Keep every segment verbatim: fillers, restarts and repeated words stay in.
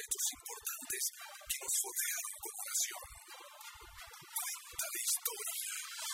hechos importantes que nos rodearon como nación. Cuenta la historia.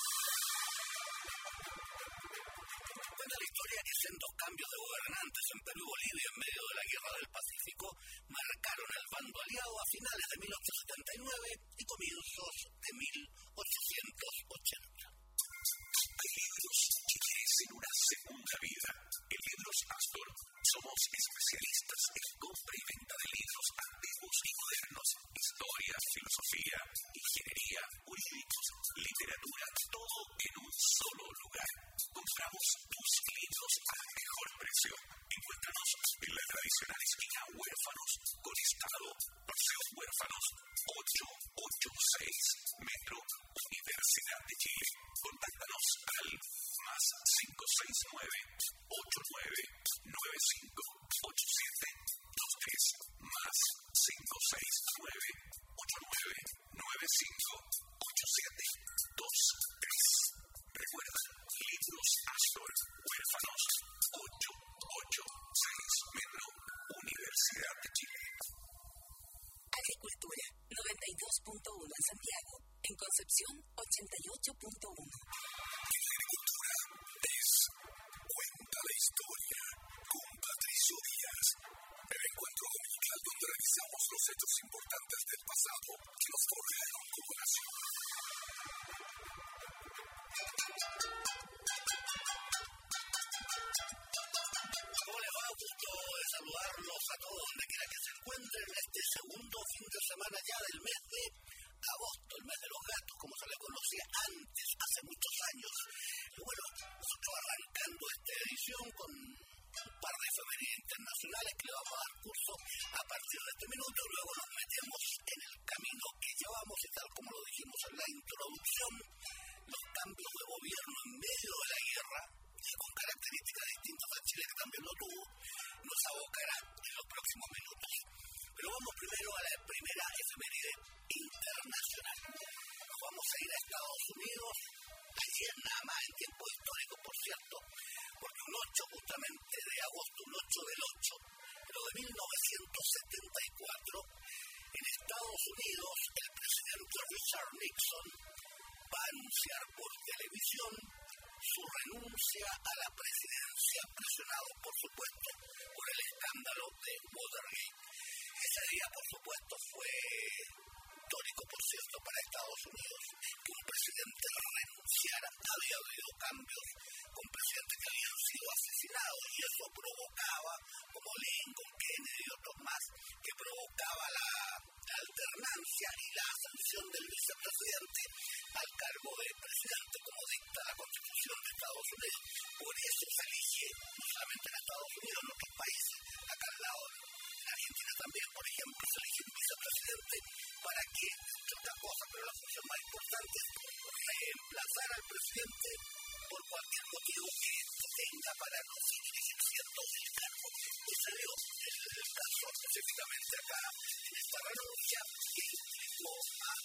Cuenta la historia que sendos cambios de gobernantes en Perú y Bolivia en medio de la Guerra del Pacífico marcaron al bando aliado a finales de mil ochocientos setenta y nueve y comienzos de mil ochocientos ochenta. Hay libros que merecen una segunda vida. En Libros Astor somos especialistas en compra y venta de libros antiguos y modernos, historia, filosofía, ingeniería, jurídicos, literatura, todo en un solo lugar. Compramos tus libros al mejor precio. Encuéntranos en la tradicional esquina Huérfanos con Estado, Paseo Huérfanos ochocientos ochenta y seis, Metro Universidad de Chile. Contáctanos al más cinco seis nueve, ocho nueve nueve cinco, ocho siete dos tres, más cinco seis nueve, ocho nueve nueve cinco, ocho siete dos tres. Recuerda, Libros Astor, Huérfanos ochocientos ochenta y seis, Metro Universidad de Chile. Agricultura, noventa y dos punto uno en Santiago. En Concepción, ochenta y ocho punto uno. La agricultura es Cuenta la Historia con Patricio Díaz. El encuentro dominical donde revisamos los hechos importantes del pasado que nos forjaron como nación. ¿Cómo les va? Gusto de saludarlos a todos donde quiera que se encuentren en este segundo fin de semana ya del mes de agosto, el mes de los gatos, como se le conocía antes, hace muchos años. Y bueno, nosotros arrancando esta edición con un par de efemérides internacionales que le vamos a dar curso a partir de este minuto. Luego nos metemos en el camino que llevamos y tal como lo dijimos en la introducción, los cambios de gobierno en medio de la guerra, y con características distintas a Chile que también lo tuvo, nos abocará en los próximos minutos. Pero vamos primero a la primera efeméride internacional. Nos vamos a ir a Estados Unidos, ayer nada más en tiempo histórico, por cierto, porque un ocho justamente de agosto, un ocho del ocho, pero de mil novecientos setenta y cuatro, en Estados Unidos el presidente Richard Nixon va a anunciar por televisión su renuncia a la presidencia, presionado por supuesto por el escándalo de Watergate. Ese día, por supuesto, fue histórico, por cierto, para Estados Unidos, que un presidente renunciara. Había habido cambios con presidentes que habían sido asesinados y eso provocaba, como Lincoln, Kennedy y otros más, que provocaba la alternancia y la ascensión del vicepresidente al cargo de presidente, como dicta la Constitución de Estados Unidos. Por eso se elige, no solamente en Estados Unidos, en otros países, acá al lado, en Argentina también, por ejemplo, se elige un vicepresidente para que, entre otras cosas, pero la función más importante es reemplazar al presidente por cualquier motivo que tenga para no seguir ejerciendo el cargo. Y se dio el caso específicamente acá en esta renuncia que implicó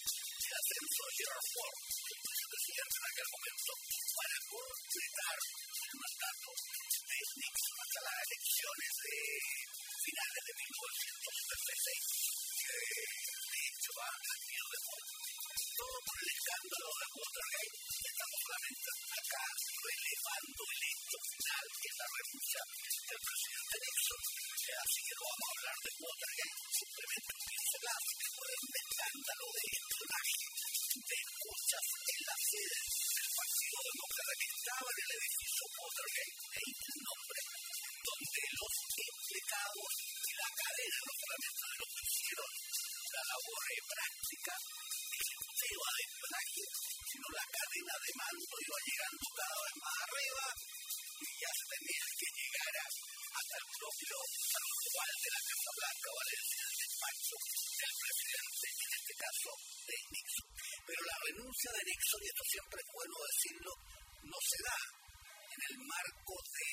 al ascenso de Gerald Ford, el vicepresidente en aquel momento, para completar el mandato de Nixon hasta las elecciones de finales de mil novecientos setenta y seis, que de hecho va a tiro de fondo. Todo por el escándalo de Watergate. Estamos solamente acá relevando el hecho final, que es la renuncia del presidente Nixon. Así que no vamos a hablar de Watergate, simplemente un pincelazo que fue un escándalo de espionaje de escuchas en la sede del Partido Demócrata que estaba en el edificio Watergate, de ahí el nombre, donde los implicados y la cadena, no solamente de los que hicieron la labor práctica ejecutiva de espionaje, sino la cadena de mando iba llegando cada vez más arriba y ya se tenía que llegar hasta el propio actual de la Casa Blanca, vale decir, el despacho del presidente, en este caso de Nixon. Pero la renuncia de Nixon, y esto siempre es bueno decirlo, no se da en el marco de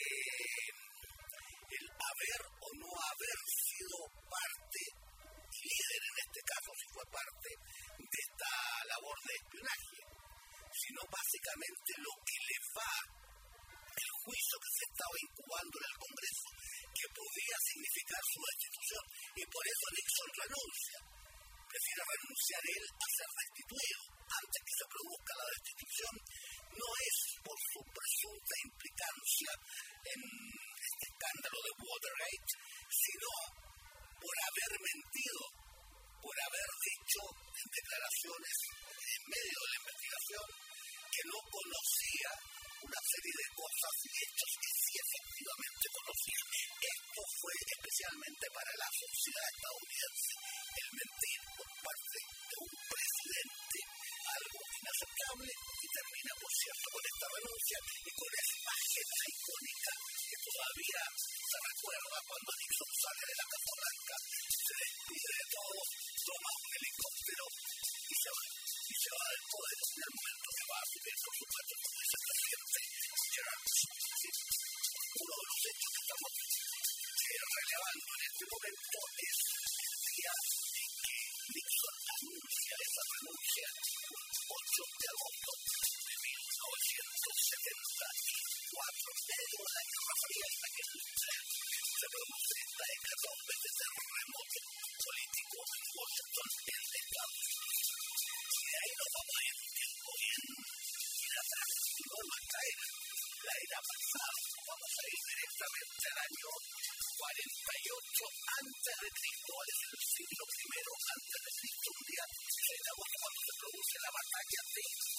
el haber o no haber sido parte y líder, en este caso si fue parte de esta labor de espionaje, sino básicamente lo que le va el juicio que se estaba incubando en el Congreso, que podía significar su destitución, y por eso Nixon Nixon renuncia. Prefiere renunciar él a ser destituido. Antes que se produzca la destitución, no es por su presunta implicancia en este escándalo de Watergate, sino por haber mentido, por haber dicho en declaraciones en medio de la investigación que no conocía una serie de cosas y hechos que sí efectivamente conocía. Esto fue especialmente para la sociedad estadounidense el mentir por parte de un presidente, algo inaceptable, y termina, por cierto, con esta renuncia y con esa imagen icónica que todavía se recuerda cuando Nixon sale de la Casa Blanca, se despide de todos, toma un helicóptero y se va, y se va del poder en el momento que va a subir, por supuesto, como vicepresidente Gerald Bush. ¿Sí? Uno de los hechos que estamos eh, relevando en este momento es el día en que Nixon anuncia esa renuncia, el ocho de agosto de mil novecientos setenta y cuatro, en medio de la Guerra Fría, hasta que se produce esta hecatombe de terremoto político en Washington, en Estados Unidos. Y de ahí nos vamos a ir un tiempo bien, bien atrás, no en nuestra era, la era pasada. Vamos a ir directamente al año cuarenta y ocho antes de Cristo, es el siglo primero antes de Cristo, un día seis de agosto, cuando se produce la batalla de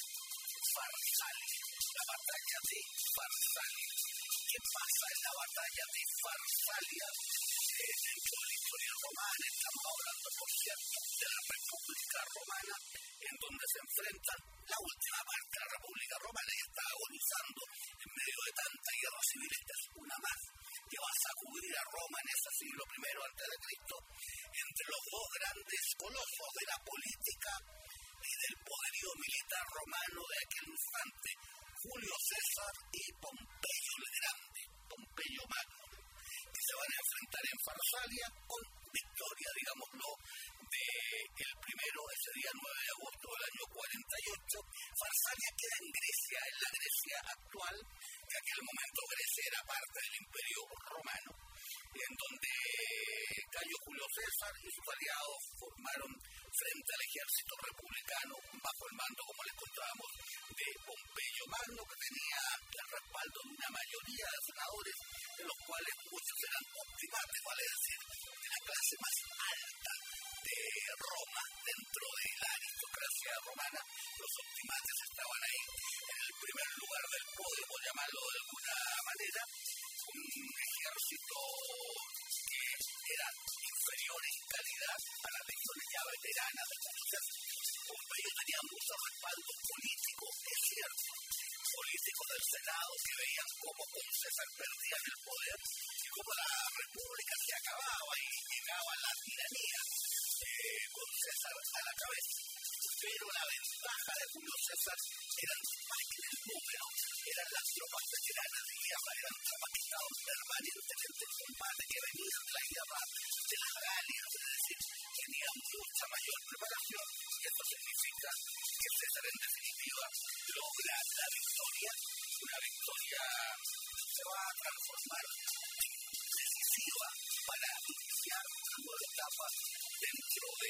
Farsalia. La batalla de Farsalia. ¿Qué pasa en la batalla de Farsalia? Eh, dentro de la historia romana, estamos hablando, por cierto, de la República Romana, en donde se enfrentan la última parte de la República Romana, y está agonizando en medio de tanta guerra civil. Esta es una más que va a sacudir a Roma en ese siglo primero antes de Cristo, entre los dos grandes colosos de la política y del poderío militar romano de aquel instante, Julio César y Pompeyo el Grande, Pompeyo Magno, que se van a enfrentar en Farsalia con victoria, digámoslo, de el primero, ese día nueve de agosto del año cuarenta y ocho. Farsalia queda en Grecia, en la Grecia actual, que en aquel momento Grecia era parte del Imperio Romano, en donde Cayo Julio César y sus aliados formaron frente al ejército republicano bajo el mando, como les contábamos, de Pompeyo Magno, que tenía el respaldo de una mayoría de senadores, de los cuales muchos eran optimates, vale decir, de la clase más alta de Roma, dentro de la aristocracia romana. Los optimates estaban ahí en el primer lugar del podio, por llamarlo de alguna manera, un ejército que era inferior en calidad a las legiones ya veteranas de Julio César. Pompeyo tenía mucho respaldo político, es cierto, políticos del Senado que veían cómo con César perdían el poder y cómo la república se acababa y llegaba la tiranía eh, con César a la cabeza. Pero la ventaja de Julio César eran más que el número, eran las tropas veteranas de guerra, eran tropas que estaban permanentemente en combate, que venían de la guerra de las Galias, es decir, tenían mucha mayor preparación, y esto significa que César en definitiva logra la victoria, una victoria que se va a transformar en decisiva para iniciar una nueva etapa dentro de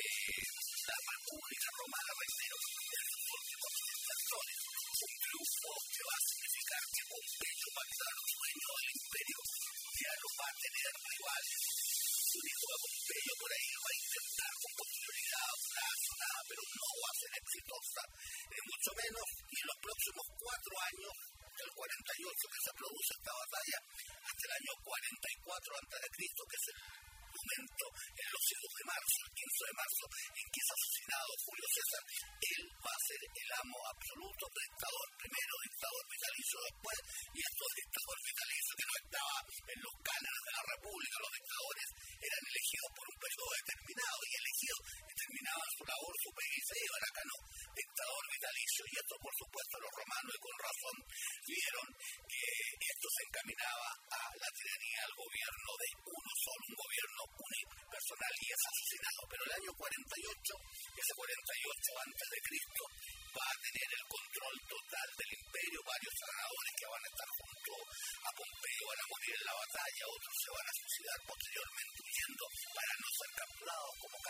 la República Romana, reitero, en sus últimos sectores. Un triunfo que va a significar que Pompeyo va a quedar dueño del imperio, ya no va a tener rivales. Su hijo de Pompeyo por ahí va a intentar con posterioridad una sonada, pero no va a ser exitosa, eh, mucho menos, y en los próximos cuatro años, del cuarenta y ocho que se produce esta batalla, hasta el año cuarenta y cuatro antes de Cristo, que es el momento en los dos de marzo, el quince de marzo, en que es asesinado Julio César, él va a ser el amo absoluto, dictador primero, dictador vitalicio después, y estos dictadores vitalicios que no estaban en los cánones de la República, los dictadores eran elegidos por un periodo determinado y elegidos terminaban su labor, su pega y se iban. Acá no, dictador vitalicio, y esto por supuesto los romanos, y con razón, vieron que esto se encaminaba a la tiranía, al gobierno de uno solo, un gobierno unipersonal, y es asesinado. Pero el año cuarenta y ocho, ese cuarenta y ocho antes de Cristo, va a tener el control total del imperio. Varios senadores que van a estar junto a Pompeyo van a morir en la batalla, otros se van a suicidar posteriormente huyendo para no ser capturados como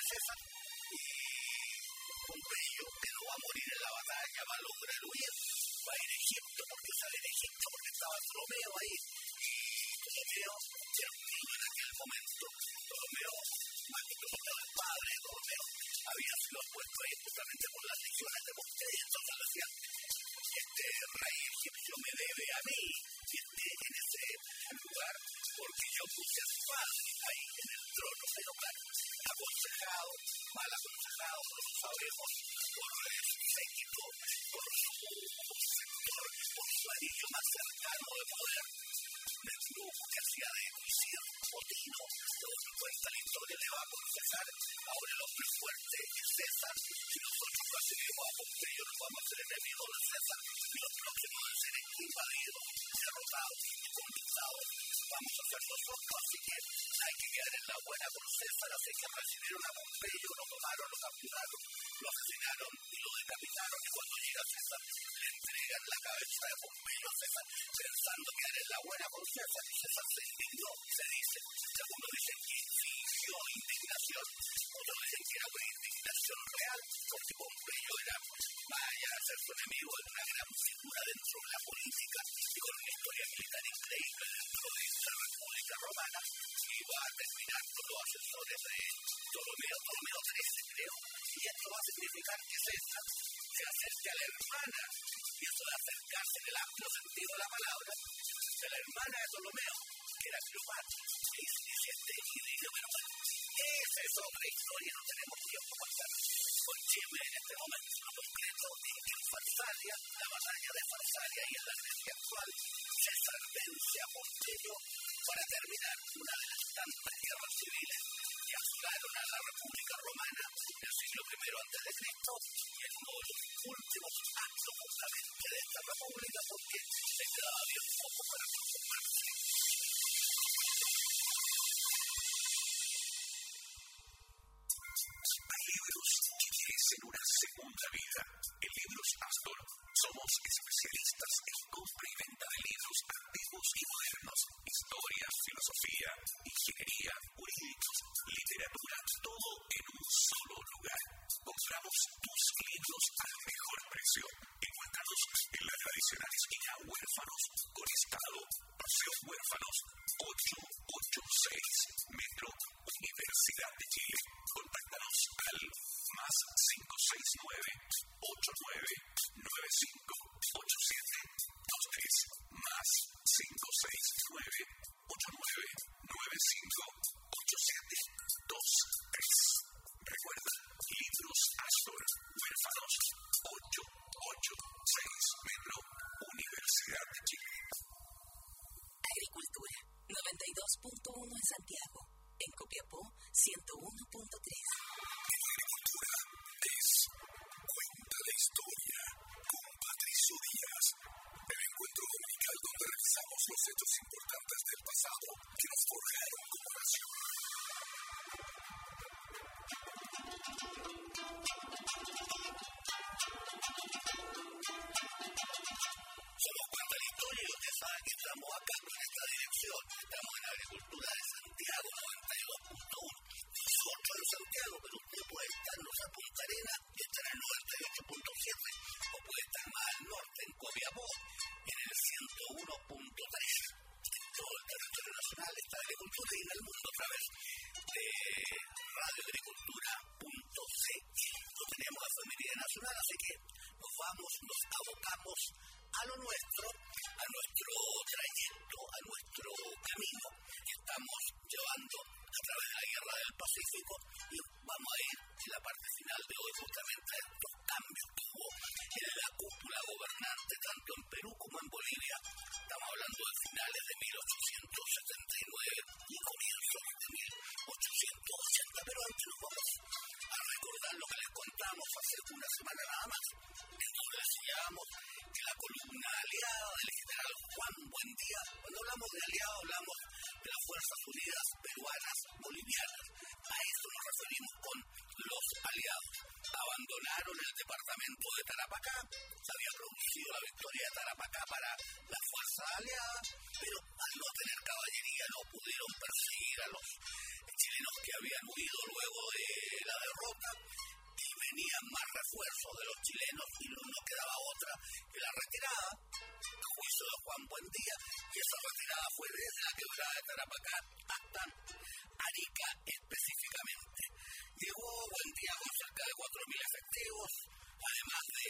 César y Pompeyo, que no va a morir en la batalla, va a lograr huir, va a ir a Egipto, porque sale de Egipto, porque estaba Ptolomeo ahí, y Ptolomeo era un niño en aquel momento. Ptolomeo, más que Ptolomeo el padre, Ptolomeo había sido puesto ahí justamente por las legiones de Pompeyo, entonces le decían, este rey egipcio me debe a mí, que esté en ese lugar, porque yo puse a su padre ahí en el trono, pero claro, aconsejado, mal aconsejado, no lo sabemos, por su séquito, por su sector, por su anillo más cercano de poder, del grupo que hacía de Luisir, Potino, todo se cuenta la historia, le va a aconsejar, ahora el hombre fuerte es César, si nosotros recibimos a Pompeyo nos vamos a ser enemigos de César, y los próximos de ser invadidos, derrotados y conquistados, vamos a ser nosotros, así que hay que quedar en la buena con César, así que recibieron a Pompeyo, lo tomaron, lo capturaron, lo asesinaron y lo decapitaron, y cuando llega César le entregan la cabeza de Pompeyo a César, pensando quedar en la buena con César, y César se indignó, se dice, algunos dicen que fingió indignación, otros dicen que era una indignación real, porque Pompeyo era, más allá de ser su enemigo, era una gran figura dentro de la política, y con una historia militar increíble dentro de la República Romana, y va a terminar con los asesores de Ptolomeo, Ptolomeo trece creo, y esto va a significar que César se acerque a la hermana, y eso de acercarse en el amplio sentido de la palabra, de la hermana de Ptolomeo, que era Cleopatra, y siete y dice, bueno, bueno, esa es otra historia, no tenemos tiempo para estar con chisme en este momento, lo concreto es que en Farsalia, la batalla de Farsalia y en la Grecia actual, César vence a Pompeyo para terminar una de las tantas guerras civiles que asolaron a la República Romana en el siglo primero antes de Cristo, y en uno de los últimos actos justamente de esta república, porque se quedaba bien poco para transformarse. Hay libros que merecen una segunda vida. En Libros Astor somos especialistas en compra y venta de libros antiguos y modernos, historia, filosofía, ingeniería, jurídicos, literatura, todo en un solo lugar. Compramos tus libros al mejor precio. Encuéntranos en la tradicional esquina Huérfanos con Estado, Paseo Huérfanos, ochocientos ochenta y seis, Metro Universidad de Chile. Contáctanos al más cinco seis nueve, ocho nueve nueve cinco, ocho siete dos tres, más cinco seis nueve, ocho nueve nueve cinco, ocho siete dos tres. Recuerda, Libros Astor, Huérfanos, ochocientos ochenta y seis, Metro Universidad de Chile. Agricultura, noventa y dos punto uno en Santiago. En Copiapó, ciento uno punto tres. En la agricultura es Cuenta la Historia con Patricio Díaz. El encuentro dominical donde revisamos los hechos importantes del pasado que nos forjaron como nación. Somos Cuenta la Historia y usted sabe que estamos acá en esta dirección, estamos en Agricultura de Santiago noventa y dos punto uno. Nosotros en Santiago, pero usted puede estarnos a Punta Arenas y estar en el noventa y ocho punto siete, o puede estar más al norte en Copiapó, en el ciento uno punto tres. En todo el territorio nacional está Agricultura y en el mundo a través de radio agricultura punto c l. No tenemos efeméride nacional, así que nos vamos, nos abocamos a lo nuestro, a nuestro trayecto, a nuestro camino que estamos llevando a través de la Guerra del Pacífico, y vamos a ir en la parte final de hoy justamente a estos cambios que hubo en la cúpula gobernante tanto en Perú como en Bolivia. Estamos hablando de finales de mil ochocientos setenta y nueve y comienzos de mil ochocientos ochenta, pero antes nos vamos a recordar lo que les contamos hace una semana nada más, en donde les señalamos que la columna aliada del general Juan Buendía, cuando hablamos de aliado hablamos de las Fuerzas Unidas Peruanas Bolivianas, a eso nos referimos con los aliados. Abandonaron el departamento de Tarapacá, se había producido la victoria de Tarapacá para las fuerzas aliadas, pero al no tener caballería no pudieron perseguir a los chilenos que habían huido luego de la venían más refuerzos de los chilenos y no, no quedaba otra que la retirada, a juicio de Juan Buendía, y esa retirada fue desde la quebrada de Tarapacá hasta Arica específicamente. Llegó Buendía con cerca de cuatro mil efectivos, además de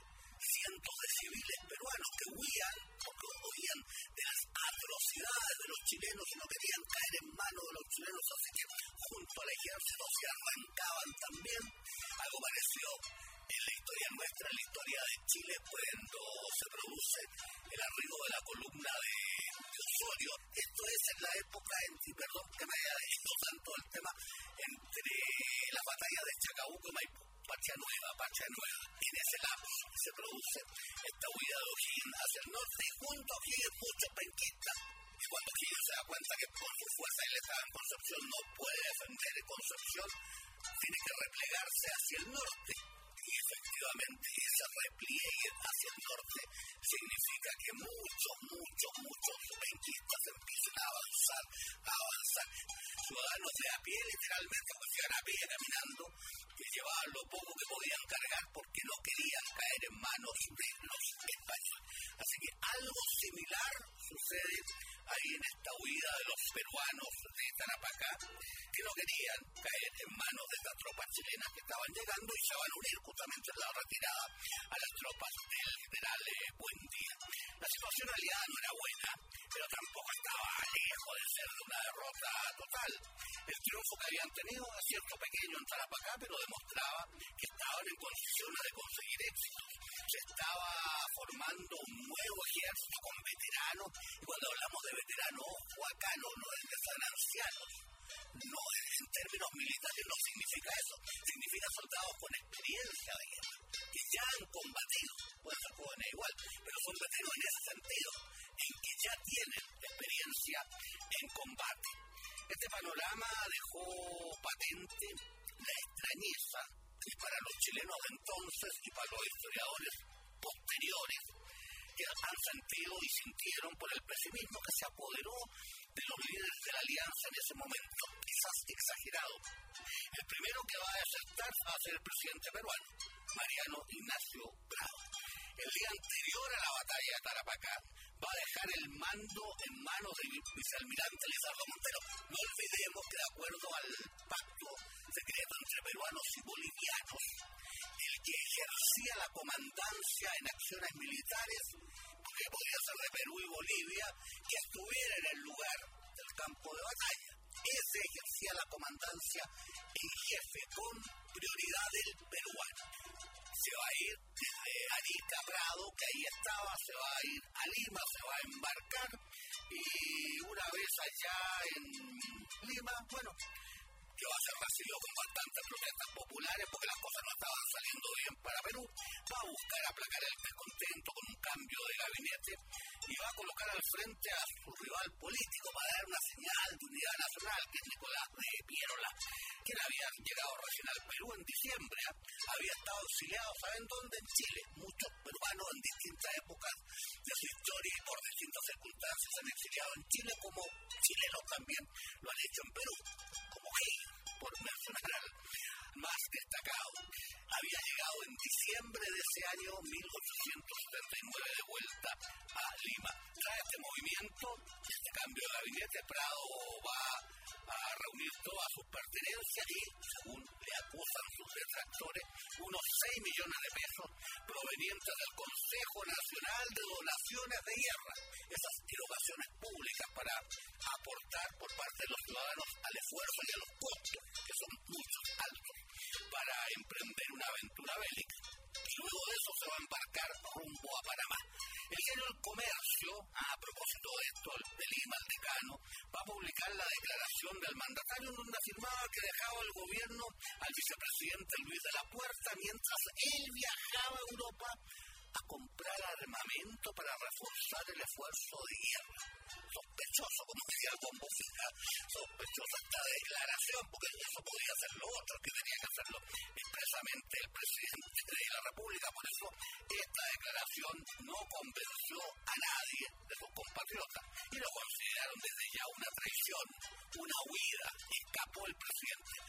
cientos de civiles peruanos que huían, porque huían de las atrocidades de los chilenos y no querían caer en manos de los chilenos, así que junto al ejército se arrancaban también. Algo parecido en la historia nuestra, en la historia de Chile, cuando se produce el arribo de la columna de, de Osorio. Esto es en la época, en, perdón que me haya ido tanto el tema, entre las batallas de Chacabuco y Maipú. Pacha Nueva, Pacha Nueva. En ese lapso se produce esta huida de O'Higgins hacia el norte y junto a O'Higgins muchos penquistas. Y cuando O'Higgins se da cuenta que por su fuerza él estaba en Concepción, no puede defender Concepción, tiene que replegarse hacia el norte. Y efectivamente ese repliegue hacia el norte significa que muchos, muchos, muchos penquistas empiezan a avanzar, a avanzar. Ciudadanos de a pie, literalmente, porque llegan a pie caminando, que llevaban lo poco que podían cargar porque no querían caer en manos de los españoles. Así que algo similar sucede ahí en esta huida de los peruanos de Tarapacá, que no querían caer en manos de estas tropas chilenas que estaban llegando y se van a unir justamente en la retirada a las tropas del general eh, Buendía. La situación aliada no era buena, pero tampoco estaba lejos de ser de una derrota total. El triunfo que habían tenido es cierto pequeño en Tarapacá, pero demostraba que estaban en condiciones de conseguir éxitos. Se estaba formando un nuevo ejército con veteranos, y cuando hablamos de veteranos, ojo acá, no, no es que sean ancianos. No, en términos militares no significa eso, significa soldados con experiencia de guerra, que ya han combatido, pueden ser jóvenes igual, pero son veteranos en ese sentido, en que ya tienen experiencia en combate. Este panorama dejó patente la extrañeza que para los chilenos de entonces y para los historiadores posteriores que han sentido y sintieron por el pesimismo que se apoderó de los líderes de la alianza en ese momento, quizás exagerado. El primero que va a desertar va a ser el presidente peruano, Mariano Ignacio Prado. El día anterior a la batalla de Tarapacá va a dejar el mando en manos del vicealmirante Lizardo Montero. No olvidemos que de acuerdo al pacto secreto entre peruanos y bolivianos, el que ejercía la comandancia en acciones militares, que podía ser de Perú y Bolivia, que estuviera en el lugar del campo de batalla. Ese ejercía la comandancia en jefe con prioridad del peruano. Se va a ir desde Arica Prado, que ahí estaba, se va a ir a Lima, se va a embarcar y una vez allá en Lima, bueno, que va a ser recibido con bastantes protestas populares porque las cosas no estaban saliendo bien para Perú, va a buscar aplacar el descontento con un cambio de gabinete y va a colocar al frente a su rival político para dar una señal de unidad nacional, que es Nicolás de Pierola, quien había llegado recién al Perú en diciembre, ¿eh? Había estado exiliado, ¿saben dónde? En Chile. Muchos peruanos en distintas épocas de su historia y por distintas circunstancias se han exiliado en Chile, como chilenos también lo han hecho en Perú, como Gil, por mencionar al más destacado. Había llegado en diciembre de ese año mil ochocientos setenta y nueve de vuelta a Lima. Tras este movimiento, este cambio de gabinete, Prado va a reunir todas sus pertenencias y, según le acusan sus detractores, unos seis millones de pesos provenientes del Consejo Nacional de Donaciones de Guerra. Esas erogaciones públicas para aportar por parte de los ciudadanos al esfuerzo y a los costos, que son muchos, altos, para emprender una aventura bélica. Y luego de eso se va a embarcar rumbo a Panamá. El diario El Comercio, a propósito de esto, de Lima, el decano, va a publicar la declaración del mandatario en donde afirmaba que dejaba el gobierno al vicepresidente Luis de la Puerta mientras él viajaba a Europa a comprar armamento para reforzar el esfuerzo de guerra. Sospechoso, como decía el Bombofica, sospechosa esta declaración, porque eso podía ser lo otro, que tenía que hacerlo expresamente el presidente de la República. Por eso esta declaración no convenció a nadie de sus compatriotas y lo consideraron desde ya una traición, una huida. Escapó el presidente de la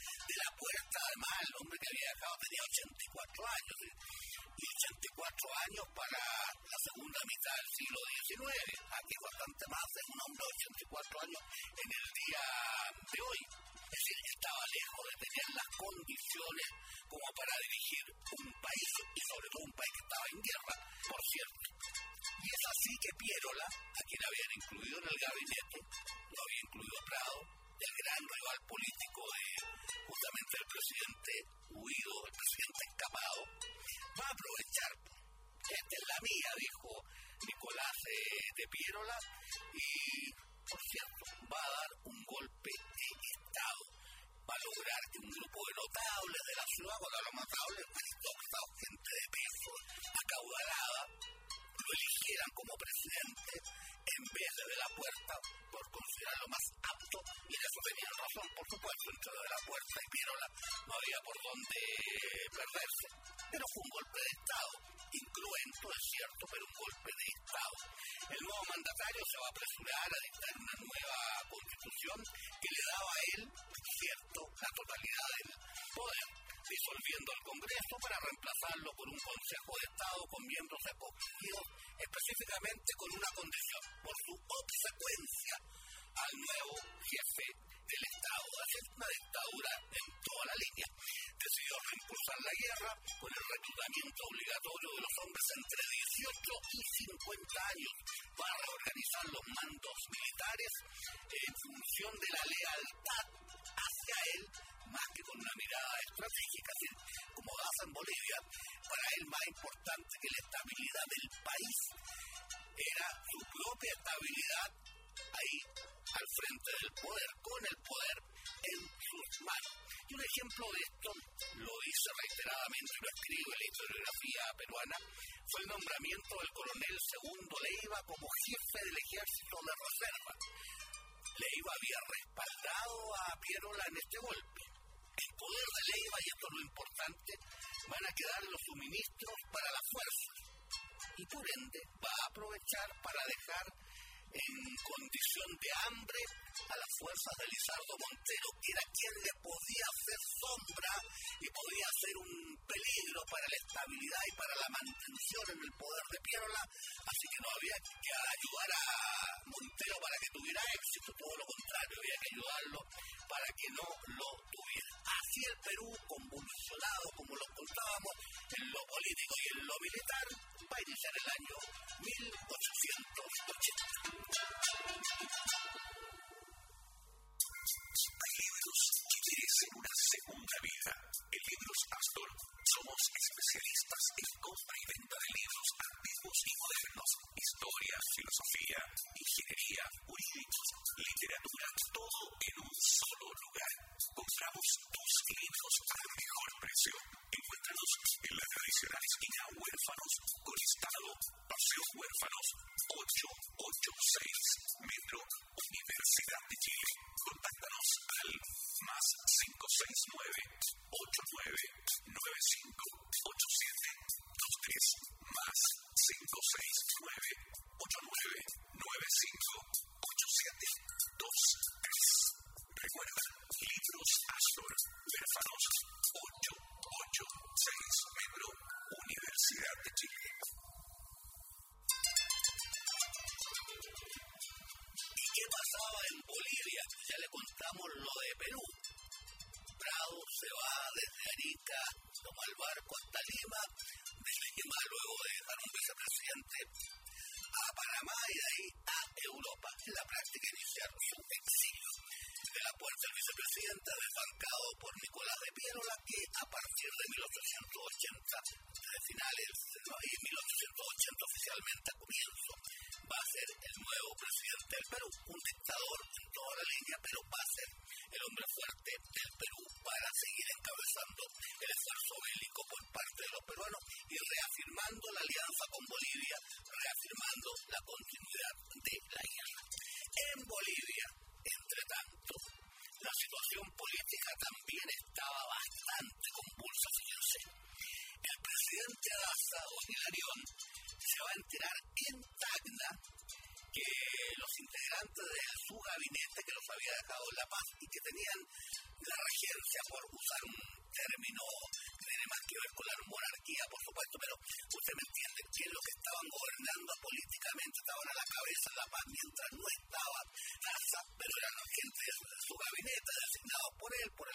la puerta, además, el hombre que había dejado tenía ochenta y cuatro años, y ochenta y cuatro años para la segunda mitad del siglo diecinueve. Aquí bastante más de un hombre de ochenta y cuatro años en el día de hoy. Es decir, estaba lejos de tener las condiciones como para dirigir un país, y sobre todo un país que estaba en guerra, por cierto. Y es así que Piérola, a quien habían incluido en el gabinete, lo había incluido Prado, el gran rival político de justamente el presidente huido, el presidente escapado, va a aprovechar. Esta es la mía, dijo Nicolás de, de Piérola, y por cierto, va a dar un golpe de Estado. Va a lograr que un grupo de notables de la ciudad, cuando los notables, aristócratas, gente de peso, acaudalada, lo eligieran como presidente en vez de De la Puerta, por considerarlo más apto, y en eso tenían razón, por supuesto, entre De la Puerta y Piérola no había por dónde perderse. Pero fue un golpe de Estado, incruento, es cierto, pero un golpe de Estado. El nuevo mandatario se va a apresurar a dictar una nueva constitución que le daba a él, cierto, la totalidad del poder, disolviendo el Congreso para reemplazarlo por un Consejo de Estado con miembros escogidos específicamente con una condición: por su obsecuencia al nuevo jefe del Estado. Es una dictadura en toda la línea. Decidió reimpulsar la guerra con el reclutamiento obligatorio de los hombres entre dieciocho y cincuenta años para reorganizar los mandos militares en función de la lealtad hacia él, más que con una mirada estratégica, así como pasa en Bolivia. Para él más importante que la estabilidad del país era su propia estabilidad ahí al frente del poder, con el poder en sus manos. Y un ejemplo de esto, lo dice reiteradamente y lo escribe en la historiografía peruana, fue el nombramiento del coronel Segundo Leiva como jefe del ejército de reserva. Leiva había respaldado a Piérola en este golpe. El poder de Leiva, y esto es lo importante, van a quedar los suministros para las fuerzas, y por ende va a aprovechar para dejar en condición de hambre a las fuerzas de Lizardo Montero, que era quien le podía hacer sombra y podía ser un peligro para la estabilidad y para la mantención en el poder de Piérola. Así que no había que ayudar a Montero para que tuviera éxito, todo lo contrario, había que ayudarlo para que no lo tuviera. Así el Perú, convulsionado como lo contábamos en lo político y en lo militar, va a iniciar el año mil ochocientos ochenta. Hay libros que merecen una segunda vida. En Libros Astor somos especialistas en compra y venta de libros antiguos y modernos, historia, filosofía, ingeniería, jurídicos, literatura, todo en un solo lugar. Compramos tus libros al mejor precio. Encuéntranos en la tradicional esquina Huérfanos con Estado, Paseo Huérfanos, ochocientos ochenta y seis, Metro Universidad de Chile. Contáctanos al más cinco seis nueve, ocho nueve nueve cinco, ocho siete dos tres, más cinco seis nueve, ocho nueve nueve cinco, ocho siete dos tres. Recuerda, Libros Astor, Huérfanos, ochocientos ochenta y seis, Metro Universidad de Chile. ¿Qué pasaba en Bolivia? Ya le contamos lo de Perú. Prado se va desde Arica, toma el barco hasta Lima, de Lima, luego de dejar un vicepresidente, a Panamá y de ahí a Europa. En la práctica iniciar su exilio. De la Puerta el vicepresidente, desbancado por Nicolás de Piérola, que a partir de mil ochocientos ochenta, de finales, y mil ochocientos ochenta oficialmente a comienzo, va a ser el nuevo presidente del Perú, un dictador en toda la línea, pero va a ser el hombre fuerte del Perú para seguir encabezando el esfuerzo bélico por parte de los peruanos y reafirmando la alianza con Bolivia, reafirmando la continuidad de la guerra. En Bolivia, entre tanto, la situación política también estaba bastante convulsa, fíjense. El presidente Daza, don Hilarión, se va a enterar en Tacna que los integrantes de su gabinete, que los había dejado en La Paz y que tenían la regencia por usar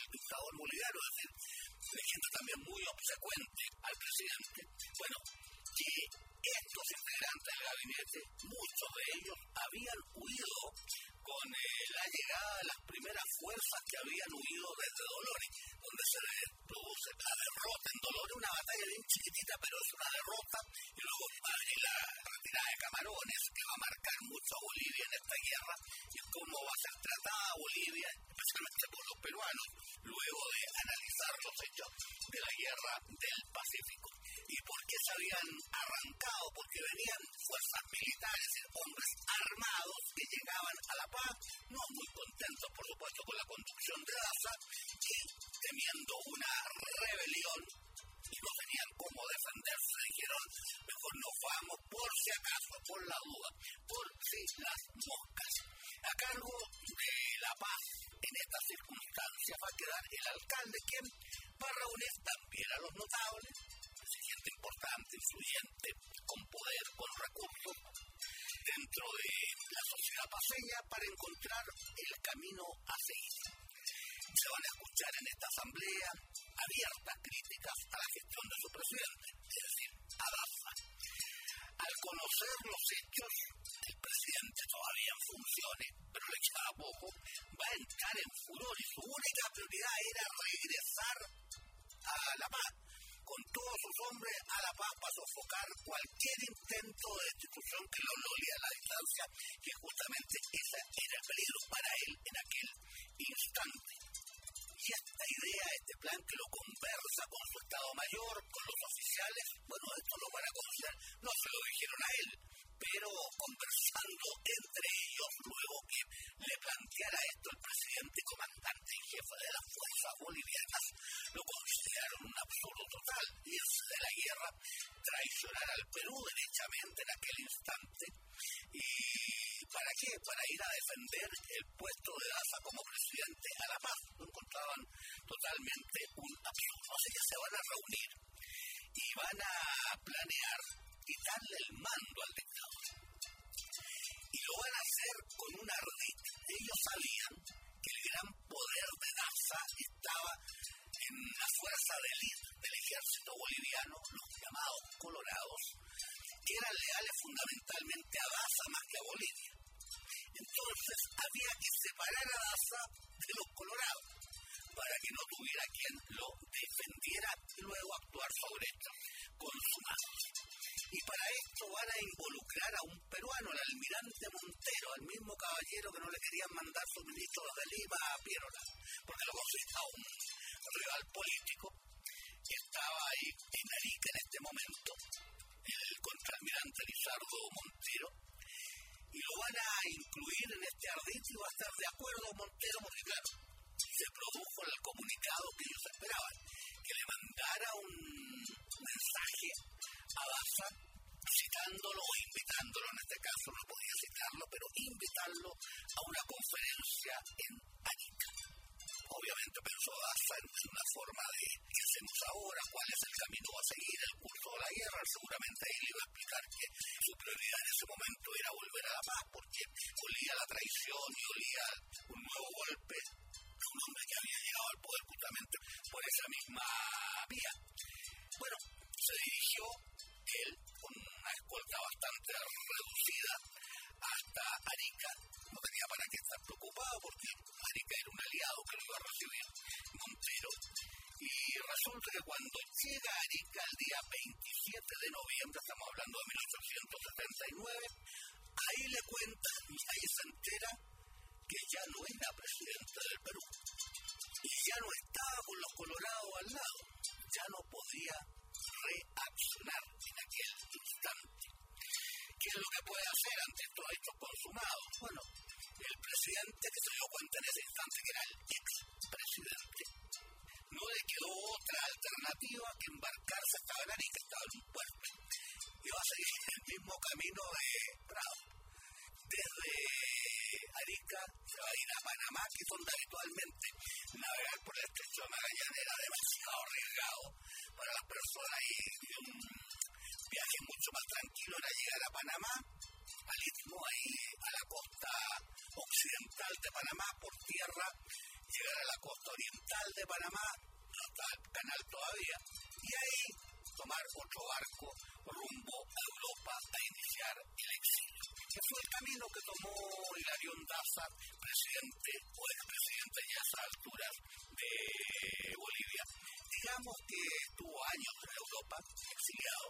el dictador boliviano, es decir, de gente también muy obsecuente al presidente. Bueno, que estos integrantes del gabinete, muchos de ellos habían huido con eh, la llegada de las primeras fuerzas que habían huido desde Dolores, donde se produce la derrota en Dolores, una batalla bien chiquitita, pero es una derrota, y luego va a venir la retirada de Camarones, que va a marcar mucho a Bolivia en esta guerra, y cómo va a ser tratada Bolivia, especialmente por los peruanos, luego de analizar los hechos de la guerra del Pacífico. ¿Y por qué se habían arrancado? Porque venían fuerzas militares, hombres armados que llegaban a La Paz, no muy contentos por supuesto con la conducción de Daza, y temiendo una rebelión, y no tenían cómo defenderse, dijeron, mejor nos vamos por si acaso, por la duda, por si las moscas. A cargo de La Paz, en estas circunstancias, va a quedar el alcalde, quien va a reunir también a los notables, gente importante, influyente, con poder, con recursos, dentro de la sociedad paceña para encontrar el camino a seguir. Se van a escuchar en esta asamblea abiertas críticas a la gestión de su presidente, es decir, a Daza. Al conocer los hechos, el presidente todavía en funciones, pero le queda poco, va a entrar en furor y su única prioridad era regresar a La Paz con todos sus hombres a La Paz para sofocar cualquier intento de destitución que lo olía a la distancia, que justamente ese era el peligro para él en aquel instante. Y esta idea, este plan que lo conversa con su Estado Mayor, con los oficiales, bueno, esto lo van a conocer, no se lo dijeron a él, pero conversando entre ellos, luego que le planteara esto el presidente comandante y jefe de las fuerzas bolivianas, lo consideraron un absurdo total, irse de la guerra, traicionar al Perú derechamente en aquel instante. ¿Y para qué? Para ir a defender el puesto de Daza como presidente a La Paz. Lo encontraban totalmente un absurdo. O sea, ya se van a reunir y van a planear quitarle el mando al dictador. Y lo van a hacer con un ardid. Ellos sabían que el gran poder de Daza estaba en la fuerza de élite del ejército boliviano, los llamados colorados, que eran leales fundamentalmente a Daza más que a Bolivia. Entonces había que separar a Daza de los colorados para que no tuviera quien lo defendiera y luego actuar sobre esto con su mano. Y para esto van a involucrar a un peruano, el almirante Montero, al mismo caballero que no le querían mandar suministros de Lima a Piérola, porque lo consideraba un rival político que estaba ahí en Arica en este momento, el contraalmirante Lizardo Montero, y lo van a incluir en este ardid y va a estar de acuerdo Montero, porque claro, se produjo el comunicado que ellos esperaban, que le mandara un mensaje a Daza citándolo o invitándolo, en este caso no podía citarlo, pero invitarlo a una conferencia en Arica. Obviamente pensó Daza en una forma de ¿qué hacemos ahora? ¿Cuál es el camino a seguir? El curso de la guerra. Seguramente ahí le iba a explicar que su prioridad en ese momento era volver a La Paz, porque olía la traición y olía un nuevo golpe de un hombre que había llegado al poder justamente por esa misma vía. Bueno, se dirigió él con una escolta bastante reducida hasta Arica. No tenía para qué estar preocupado porque Arica era un aliado que lo iba a recibir Montero. Y resulta que cuando llega a Arica el día veintisiete de noviembre, estamos hablando de mil ochocientos setenta y nueve, ahí le cuentan y ahí se entera que ya no era presidente del Perú. Y ya no estaba con los colorados al lado. Ya no podía reaccionar en aquel instante. ¿Qué es lo que puede hacer ante estos hechos consumados? Bueno, el presidente que se dio cuenta en ese instante que era el expresidente, no le quedó otra alternativa que embarcarse hasta Arica, que estaba en un puerto. Iba a seguir el mismo camino de Prado. Desde Arica se va a ir a Panamá, que es donde habitualmente navegar por el estrecho de Magallanes era demasiado arriesgado para las personas y un viaje mucho más tranquilo era llegar a Panamá, al istmo ahí a la costa occidental de Panamá por tierra, llegar a la costa oriental de Panamá, no está el canal todavía, y ahí tomar otro barco rumbo a Europa a iniciar el exilio. Ese fue el camino que tomó Hilarión Daza, presidente o expresidente ya a esas alturas de Bolivia. Digamos que estuvo años en Europa exiliado.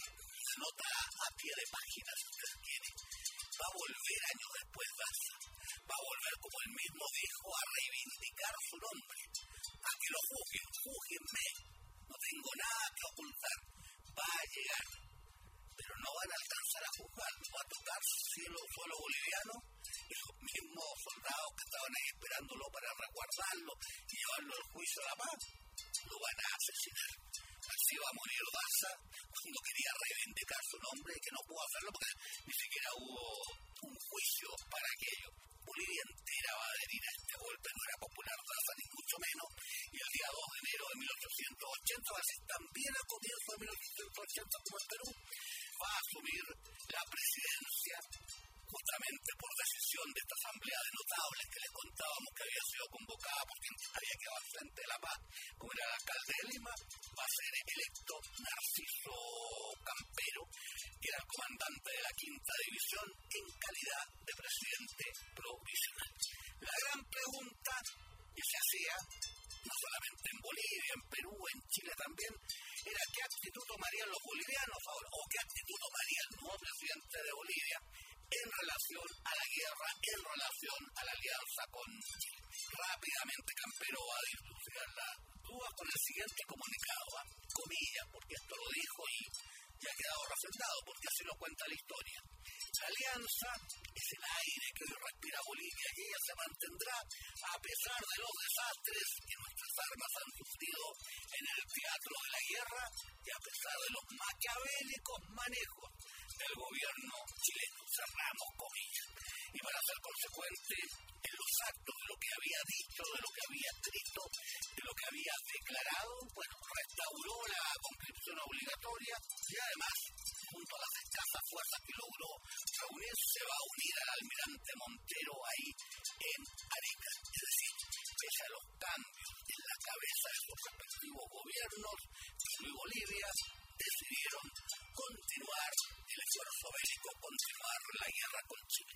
Se nota a pie de página, si usted quiere. Va a volver años después Daza. Va a volver, como él mismo dijo, a reivindicar su nombre. A que lo juzguen, júzguenme. No tengo nada que ocultar. Va a llegar. Pero no van a alcanzar a juzgar. No va a tocar cielo suelo boliviano. Y los mismos soldados que estaban ahí esperándolo para resguardarlo y llevarlo al juicio a la paz, lo van a asesinar. Así va a morir Daza cuando quería reivindicar su nombre y que no pudo hacerlo porque ni siquiera hubo un juicio para aquello. Bolivia entera va a adherir a este golpe, no era popular Daza ni mucho menos, y el día dos de enero de mil ochocientos ochenta, así también a comienzo de mil ochocientos ochenta como el Perú, va a asumir la presidencia justamente por decisión de esta asamblea de notables que les contábamos que había sido convocada porque había quedado al frente de la paz, como era el alcalde de Lima. Va a ser electo Narciso Campero, que era el comandante de la quinta división en calidad de presidente provisional. La gran pregunta que se hacía, no solamente en Bolivia, en Perú, en Chile también, era qué actitud tomarían los bolivianos ahora, o qué actitud tomaría el nuevo presidente de Bolivia en relación a la guerra, en relación a la alianza con Chile. Rápidamente Campero va a dilucidar las dudas con el siguiente comunicado, ¿eh? comillas, porque esto lo dijo y ya ha quedado refrendado, porque así lo cuenta la historia. La alianza es el aire que hoy respira Bolivia y ella se mantendrá a pesar de los desastres que nuestras armas han sufrido en el teatro de la guerra y a pesar de los maquiavélicos manejos del gobierno chileno. Cerramos comillas. Y para ser consecuente en los actos de lo que había dicho, de lo que había escrito, de lo que había declarado, bueno, restauró la conscripción obligatoria y además, junto a las escasas fuerzas que logró reunir, se va a unir al almirante Montero ahí en Arica. Es decir, pese a los cambios en la cabeza de sus respectivos gobiernos, Perú y Bolivia decidieron continuar el esfuerzo bélico, continuar la guerra con Chile.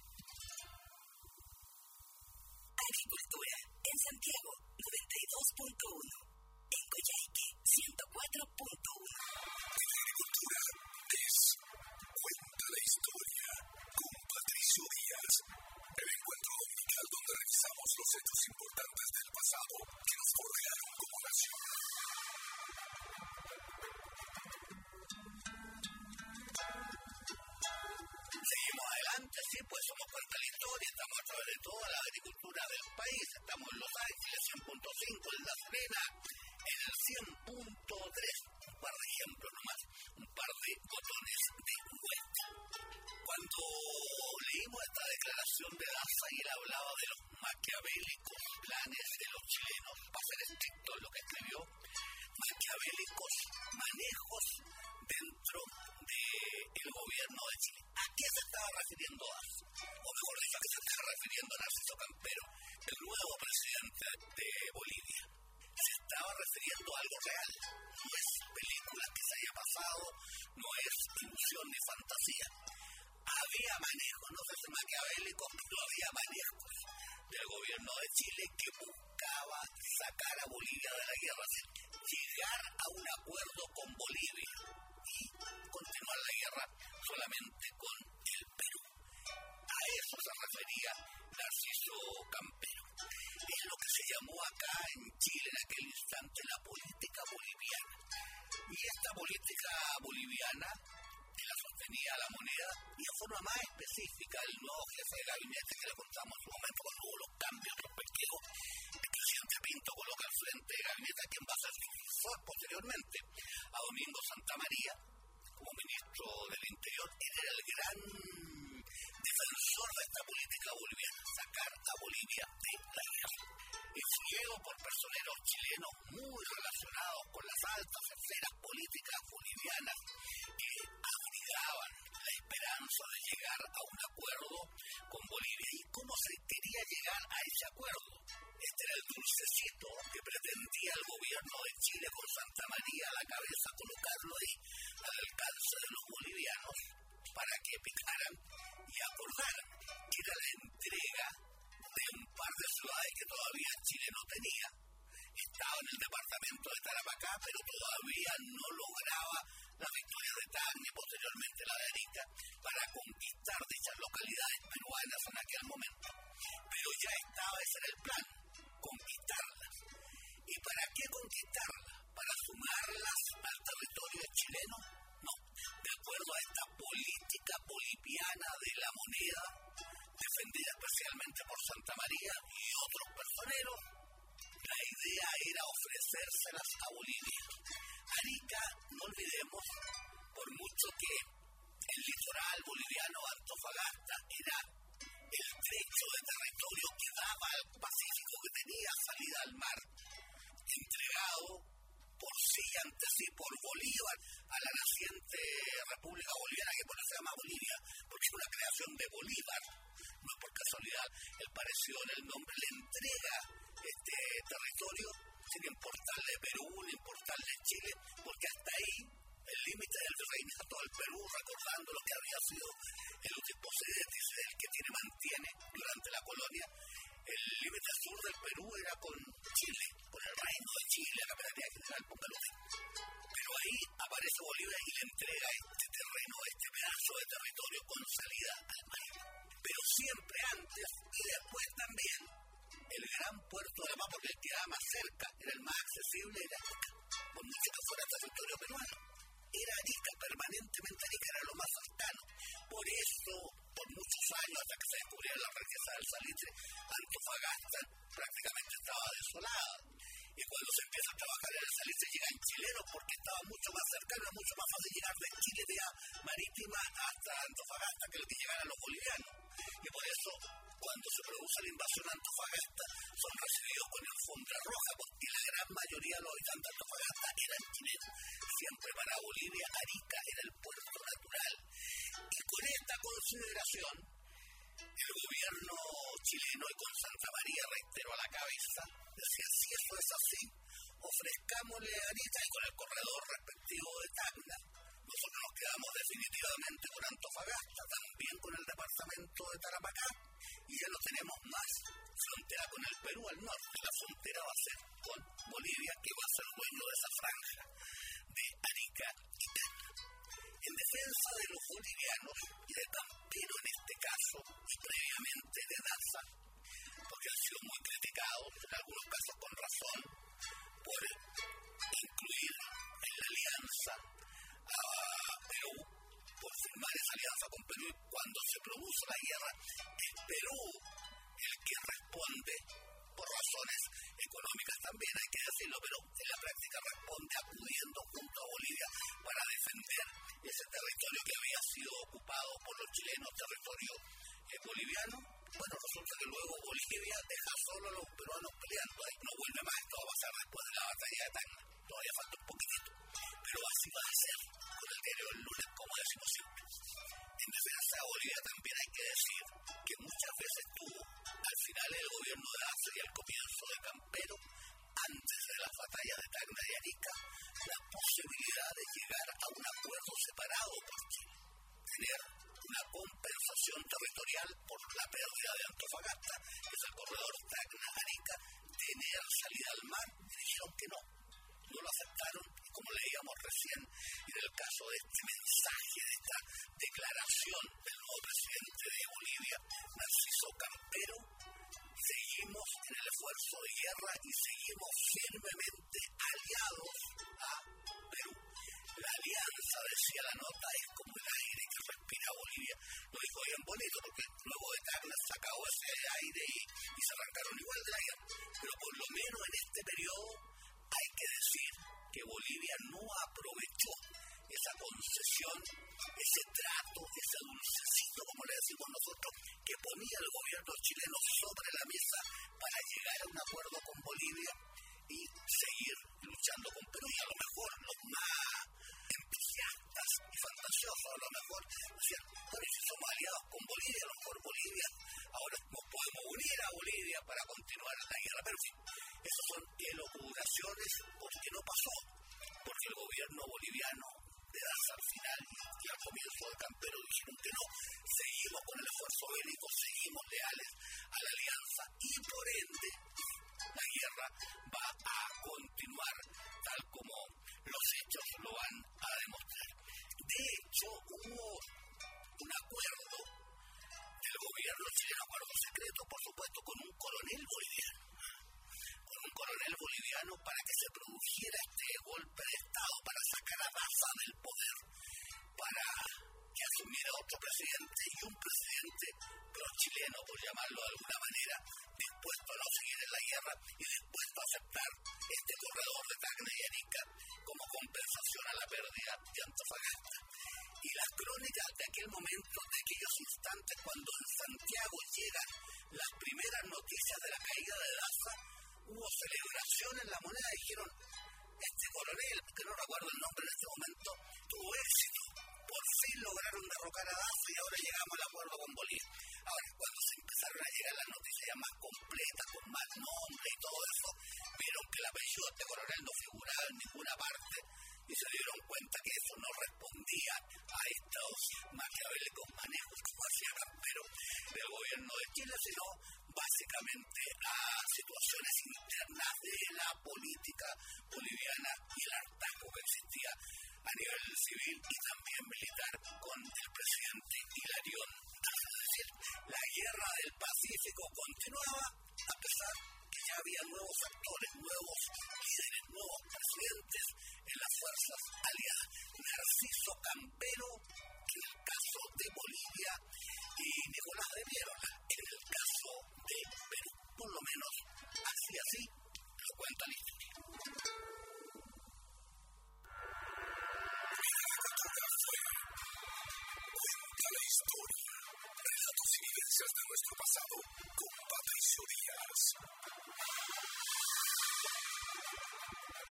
Agricultura en Santiago noventa y dos punto uno, en Coyhaique ciento cuatro punto uno. Agricultura es Cuenta la Historia con Patricio Díaz, el encuentro dominical donde revisamos los hechos importantes del pasado que nos forjaron como nación. Seguimos adelante, sí, pues somos Cuenta la Historia, estamos a través de toda la agricultura del país, estamos en Los Ángeles cien punto cinco, en La Serena en el cien punto tres, un par de ejemplos nomás, un par de botones de vuelta. Cuando leímos esta declaración de Daza y él hablaba de los maquiavélicos planes de los chilenos, para ser estricto en lo que escribió, maquiavélicos manejos dentro del gobierno de Chile. ¿A qué se estaba refiriendo Daza? O mejor dicho, ¿a qué se estaba refiriendo Narciso Campero, el nuevo presidente de Bolivia? Se estaba refiriendo a algo real. No es película que se haya pasado, no es ilusión ni fantasía. Había manejos, no sé si maquiavélicos, pero había manejos del gobierno de Chile que buscaba sacar a Bolivia de la guerra, es decir, llegar a un acuerdo con Bolivia y continuar la guerra solamente con el Perú. A eso se refería Narciso Campero. Es lo que se llamó acá en Chile en aquel instante la política boliviana. Y esta política boliviana que la sostenía la moneda y en forma más específica el nuevo jefe de gabinete que le contamos en su momento cuando hubo los cambios respectivos, el presidente Pinto coloca al frente de gabinete a quien va a ser sucesor posteriormente, a Domingo Santamaría como ministro del Interior. Él era el gran defensor de esta política boliviana, sacar a Bolivia de la guerra. Influido por personeros chilenos muy relacionados con las altas esferas políticas bolivianas que abrigaban la esperanza de llegar a un acuerdo con Bolivia. ¿Y cómo se quería llegar a ese acuerdo? Este era el dulcecito que pretendía el gobierno de Chile con Santa María a la cabeza, colocarlo ahí al alcance de los bolivianos para que picaran y acordaran, que era la entrega de un par de ciudades que todavía Chile no tenía. Estaba en el departamento de Tarapacá, pero todavía no lograba la victoria de Tacna y posteriormente la de Arica para conquistar dichas localidades peruanas en aquel momento. Pero ya estaba, ese era el plan, conquistarlas. ¿Y para qué conquistarlas? ¿Para sumarlas al territorio chileno? No. De acuerdo a esta política boliviana de la moneda, defendida especialmente por Santa María y otros personeros, la idea era ofrecérselas a Bolivia. Arica, no olvidemos, por mucho que el litoral boliviano Antofagasta era el trecho de territorio que daba al Pacífico, que tenía salida al mar, entregado por sí y ante sí por Bolívar a la naciente República Boliviana, que por eso se llama Bolivia, porque es una creación de Bolívar, no es por casualidad, él pareció en el nombre, le entrega este territorio sin importarle Perú, sin importarle Chile, porque hasta ahí el límite del virreinato del Perú, recordando lo que había sido el último sedétice del que tiene mantiene durante la colonia, el límite sur del Perú era con Chile, con el reino de Chile, la capitanía general Pongaludí. Pero ahí aparece Bolívar y le entrega este terreno, este pedazo de territorio con salida al mar. Pero siempre antes y después también, el gran puerto de La Paz, porque el que quedaba más cerca, era el más accesible, era Arica, por mucho que fuera territorio peruano. Era Arica, permanentemente Arica era lo más cercano. Por eso, por muchos años, hasta que se descubriera la riqueza del salitre, Antofagasta prácticamente estaba desolada. Y cuando se empieza a trabajar en el salitre llegan chilenos porque estaba mucho más cercano, era mucho más fácil llegar de Chile vía marítima hasta Antofagasta que lo que llegaran los bolivianos. Y por eso, cuando se produce la invasión a Antofagasta, son recibidos con alfombra roja, porque la gran mayoría de los habitantes de Antofagasta eran chilenos. Siempre para Bolivia, Arica era el puerto natural. Y con esta consideración, el gobierno chileno y con Santa María, reitero, a la cabeza, decía, si eso es así, ofrezcámosle a Arica y con el corredor respectivo de Tacna. Nosotros nos quedamos definitivamente con Antofagasta, también con el departamento de Tarapacá, y ya no tenemos más frontera con el Perú al norte. La frontera va a ser con Bolivia, que va a ser dueño de esa franja de Arica y Tacna. En defensa de los bolivianos y de Campero en este caso, y previamente de Daza, porque han sido muy criticados, en algunos casos con razón, por incluir en la alianza a Perú, por firmar esa alianza con Perú, y cuando se produce la guerra, es Perú el que responde por razones económicas también, hay que decirlo, pero en la práctica responde acudiendo junto a Bolivia para defender ese territorio que había sido ocupado por los chilenos, territorio eh, boliviano. Bueno, resulta que luego Bolivia deja solo a los peruanos peleando, ahí no vuelve más, esto va a pasar después de la batalla de Tacna, todavía falta un poquitito, pero así va a ser con el diario del lunes, como decimos siempre. En defensa de Bolivia también hay que decir que muchas veces tuvo, al final el gobierno de Daza y al comienzo de Campero, antes de las batallas de Tacna y Arica, la posibilidad de llegar a un acuerdo separado por Chile, tener una compensación territorial por la pérdida de Antofagasta, que es el corredor Tacna-Arica, tener salida al mar, y dijeron que no, no lo aceptaron, y como leíamos recién, en el caso de este mensaje, de esta declaración del nuevo presidente de Bolivia, Narciso Campero, seguimos en el esfuerzo de guerra y seguimos firmemente aliados a Perú. La alianza, decía la nota, es como el aire que respira Bolivia. Lo dijo bien bonito, porque luego de Tacna se acabó ese aire y, y se arrancaron igual de la guerra. Pero por lo menos en este periodo hay que decir que Bolivia no aprovechó esa concesión, ese trato, ese dulcecito, como le decimos nosotros, que ponía el gobierno chileno sobre la mesa para llegar a un acuerdo con Bolivia y seguir luchando con Perú. Y a lo mejor los más entusiastas y fantasiosos, a lo mejor decían, Pues, ¿por qué no pasó? Porque el gobierno boliviano de Daza al final y al comienzo de Campero dijeron que no. Seguimos con el esfuerzo bélico, seguimos leales a la alianza y por ende la guerra va a continuar tal como los hechos lo van a demostrar. De hecho, hubo un acuerdo del gobierno chileno, acuerdo secreto, por supuesto, con un coronel boliviano. Con un coronel boliviano para que se produjera este golpe de Estado, para sacar a Daza del poder, para que asumiera otro presidente y un presidente pro-chileno, por llamarlo de alguna manera, dispuesto a no seguir en la guerra y dispuesto a aceptar este corredor de Tacna y Arica como compensación a la pérdida de Antofagasta. Y las crónicas de aquel momento, de aquellos instantes cuando en Santiago llegan las primeras noticias de la caída de Daza, hubo celebración en La Moneda. Dijeron, este coronel, que no recuerdo el nombre en este momento, tuvo éxito. Por fin lograron derrocar a Daza y ahora llegamos al acuerdo con Bolivia. Ahora, cuando se empezaron a llegar las noticias ya más completas, con más nombre y todo eso, vieron que el apellido de este coronel no figuraba en ninguna parte y se dieron cuenta que eso no respondía a estos maquiavélicos manejos, como hacía Campero, del gobierno de Chile, sino básicamente a situaciones internas de la política boliviana y el hartazgo que existía a nivel civil y también militar con el presidente Hilarión. Es decir, la guerra del Pacífico continuaba a pesar que ya había nuevos actores, nuevos líderes, nuevos presidentes en las fuerzas aliadas. Narciso Campero, en el caso de Bolivia, y Nicolás de Vierola, en el caso de Perú. Por lo menos, así así, lo cuenta la historia. Cuenta la historia, relatos y vivencias de nuestro pasado